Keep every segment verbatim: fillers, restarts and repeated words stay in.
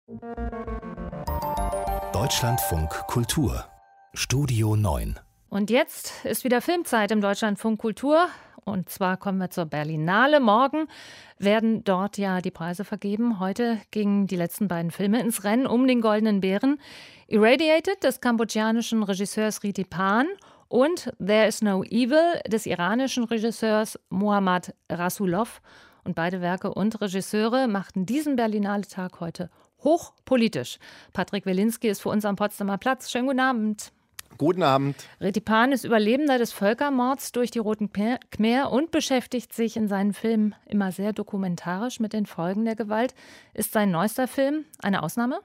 Deutschlandfunk Kultur Studio neun. Und jetzt ist wieder Filmzeit im Deutschlandfunk Kultur. Und zwar kommen wir zur Berlinale. Morgen werden dort ja die Preise vergeben. Heute gingen die letzten beiden Filme ins Rennen um den Goldenen Bären. Irradiated des kambodschanischen Regisseurs Ritipan und There is no Evil des iranischen Regisseurs Mohammad Rasulov. Und beide Werke und Regisseure machten diesen Berlinale-Tag heute hochpolitisch. Patrick Wilinski ist für uns am Potsdamer Platz. Schönen guten Abend. Guten Abend. Ritipan ist Überlebender des Völkermords durch die Roten Khmer und beschäftigt sich in seinen Filmen immer sehr dokumentarisch mit den Folgen der Gewalt. Ist sein neuester Film eine Ausnahme?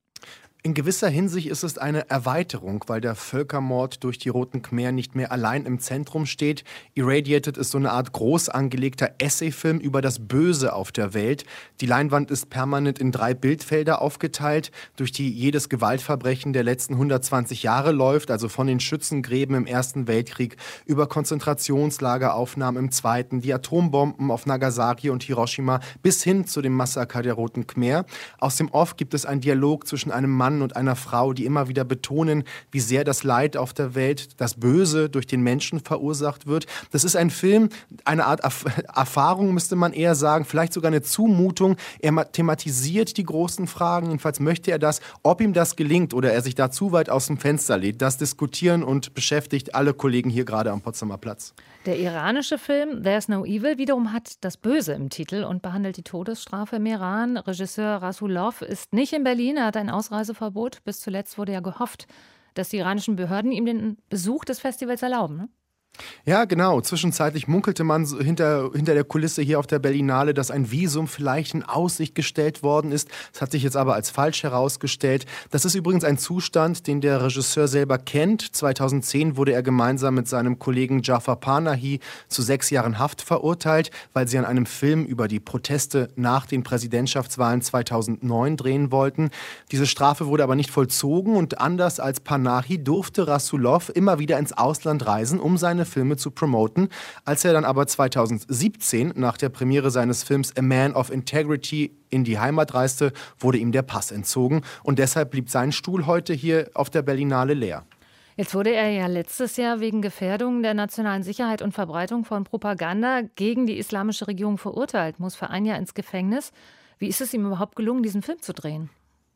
In gewisser Hinsicht ist es eine Erweiterung, weil der Völkermord durch die Roten Khmer nicht mehr allein im Zentrum steht. Irradiated ist so eine Art groß angelegter Essayfilm über das Böse auf der Welt. Die Leinwand ist permanent in drei Bildfelder aufgeteilt, durch die jedes Gewaltverbrechen der letzten hundertzwanzig Jahre läuft, also von den Schützengräben im Ersten Weltkrieg über Konzentrationslageraufnahmen im Zweiten, die Atombomben auf Nagasaki und Hiroshima bis hin zu dem Massaker der Roten Khmer. Aus dem Off gibt es einen Dialog zwischen einem Mann und einer Frau, die immer wieder betonen, wie sehr das Leid auf der Welt, das Böse durch den Menschen verursacht wird. Das ist ein Film, eine Art Erf- Erfahrung, müsste man eher sagen, vielleicht sogar eine Zumutung. Er thematisiert die großen Fragen, jedenfalls möchte er das. Ob ihm das gelingt oder er sich da zu weit aus dem Fenster lehnt, das diskutieren und beschäftigt alle Kollegen hier gerade am Potsdamer Platz. Der iranische Film There's no Evil wiederum hat das Böse im Titel und behandelt die Todesstrafe im Iran. Regisseur Rasulov ist nicht in Berlin, er hat ein Ausreiseverbot. Bis zuletzt wurde ja gehofft, dass die iranischen Behörden ihm den Besuch des Festivals erlauben, ne? Ja, genau. Zwischenzeitlich munkelte man so hinter, hinter der Kulisse hier auf der Berlinale, dass ein Visum vielleicht in Aussicht gestellt worden ist. Das hat sich jetzt aber als falsch herausgestellt. Das ist übrigens ein Zustand, den der Regisseur selber kennt. zweitausendzehn wurde er gemeinsam mit seinem Kollegen Jafar Panahi zu sechs Jahren Haft verurteilt, weil sie an einem Film über die Proteste nach den Präsidentschaftswahlen zweitausendneun drehen wollten. Diese Strafe wurde aber nicht vollzogen und anders als Panahi durfte Rasulov immer wieder ins Ausland reisen, um seine Filme zu promoten. Als er dann aber zweitausendsiebzehn nach der Premiere seines Films A Man of Integrity in die Heimat reiste, wurde ihm der Pass entzogen und deshalb blieb sein Stuhl heute hier auf der Berlinale leer. Jetzt wurde er ja letztes Jahr wegen Gefährdung der nationalen Sicherheit und Verbreitung von Propaganda gegen die islamische Regierung verurteilt, muss für ein Jahr ins Gefängnis. Wie ist es ihm überhaupt gelungen, diesen Film zu drehen?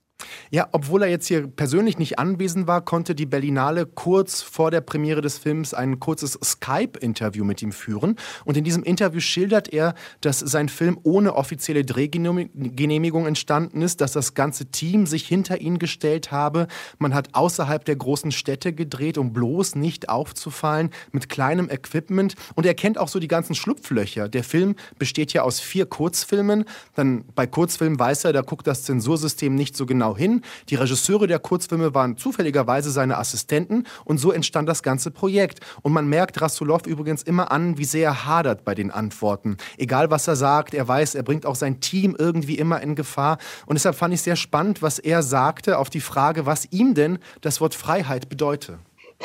Ja, obwohl er jetzt hier persönlich nicht anwesend war, konnte die Berlinale kurz vor der Premiere des Films ein kurzes Skype-Interview mit ihm führen. Und in diesem Interview schildert er, dass sein Film ohne offizielle Drehgenehmigung entstanden ist, dass das ganze Team sich hinter ihn gestellt habe. Man hat außerhalb der großen Städte gedreht, um bloß nicht aufzufallen, mit kleinem Equipment. Und er kennt auch so die ganzen Schlupflöcher. Der Film besteht ja aus vier Kurzfilmen. Dann bei Kurzfilmen weiß er, da guckt das Zensursystem nicht so genau hin. Die Regisseure der Kurzfilme waren zufälligerweise seine Assistenten und so entstand das ganze Projekt. Und man merkt Rasulov übrigens immer an, wie sehr er hadert bei den Antworten. Egal was er sagt, er weiß, er bringt auch sein Team irgendwie immer in Gefahr. Und deshalb fand ich sehr spannend, was er sagte auf die Frage, was ihm denn das Wort Freiheit bedeute.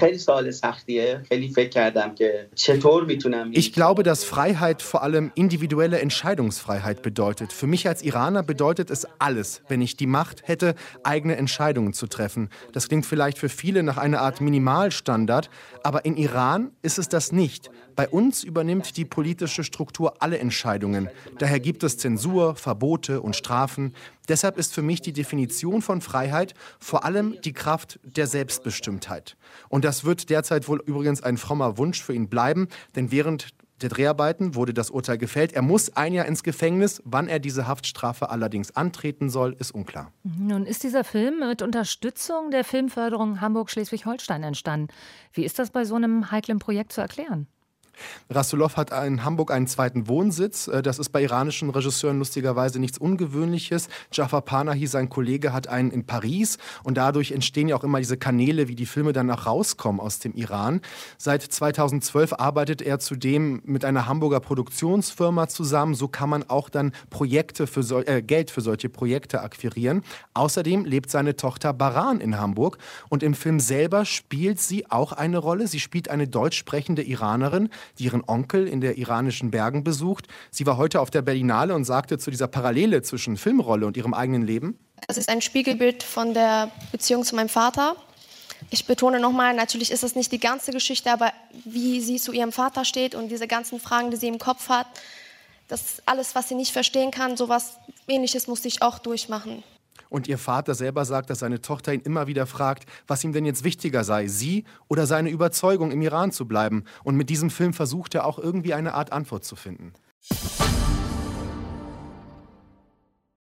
Ich glaube, dass Freiheit vor allem individuelle Entscheidungsfreiheit bedeutet. Für mich als Iraner bedeutet es alles, wenn ich die Macht hätte, eigene Entscheidungen zu treffen. Das klingt vielleicht für viele nach einer Art Minimalstandard, aber in Iran ist es das nicht. Bei uns übernimmt die politische Struktur alle Entscheidungen. Daher gibt es Zensur, Verbote und Strafen. Deshalb ist für mich die Definition von Freiheit vor allem die Kraft der Selbstbestimmtheit. Und das wird derzeit wohl übrigens ein frommer Wunsch für ihn bleiben, denn während der Dreharbeiten wurde das Urteil gefällt. Er muss ein Jahr ins Gefängnis. Wann er diese Haftstrafe allerdings antreten soll, ist unklar. Nun ist dieser Film mit Unterstützung der Filmförderung Hamburg-Schleswig-Holstein entstanden. Wie ist das bei so einem heiklen Projekt zu erklären? Rasulov hat in Hamburg einen zweiten Wohnsitz. Das ist bei iranischen Regisseuren lustigerweise nichts Ungewöhnliches. Jafar Panahi, sein Kollege, hat einen in Paris. Und dadurch entstehen ja auch immer diese Kanäle, wie die Filme dann auch rauskommen aus dem Iran. Seit zweitausendzwölf arbeitet er zudem mit einer Hamburger Produktionsfirma zusammen. So kann man auch dann Projekte für so, äh, Geld für solche Projekte akquirieren. Außerdem lebt seine Tochter Baran in Hamburg. Und im Film selber spielt sie auch eine Rolle. Sie spielt eine deutsch sprechende Iranerin, die ihren Onkel in der iranischen Bergen besucht. Sie war heute auf der Berlinale und sagte zu dieser Parallele zwischen Filmrolle und ihrem eigenen Leben: Es ist ein Spiegelbild von der Beziehung zu meinem Vater. Ich betone nochmal, natürlich ist das nicht die ganze Geschichte, aber wie sie zu ihrem Vater steht und diese ganzen Fragen, die sie im Kopf hat, das ist alles, was sie nicht verstehen kann, sowas Ähnliches musste ich auch durchmachen. Und ihr Vater selber sagt, dass seine Tochter ihn immer wieder fragt, was ihm denn jetzt wichtiger sei, sie oder seine Überzeugung, im Iran zu bleiben. Und mit diesem Film versucht er auch irgendwie eine Art Antwort zu finden.